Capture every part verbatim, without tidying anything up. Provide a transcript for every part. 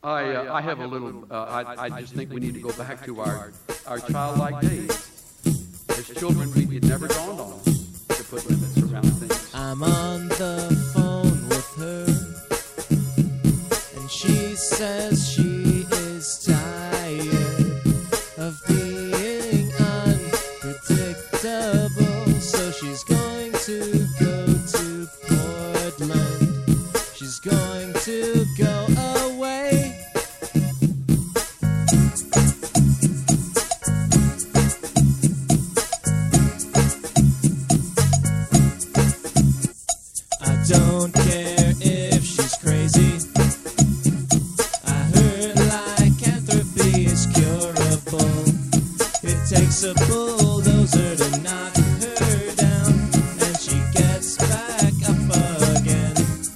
I, uh, I have a little, uh, I, I just think we need to go back to our, our childlike days. As children, we, it never dawned on us to put limits around things. I'm on the phone with her, and she says she is tired of being unpredictable. So she's going to go to Portland. She's going to go away. I don't care if she's crazy. I heard lycanthropy is curable. It takes a bulldozer to knock her down, and she gets back up again.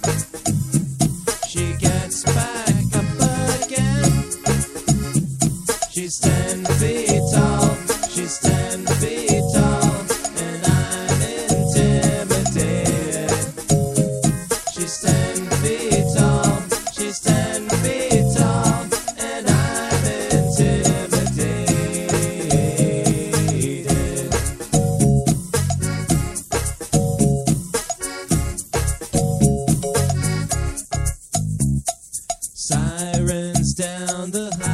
She gets back up again. She's ten feet tall. She's ten feet tall, and I'm intimidated. She's ten feet tall. She's ten feet tall, and I'm intimidated. Sirens down the highway.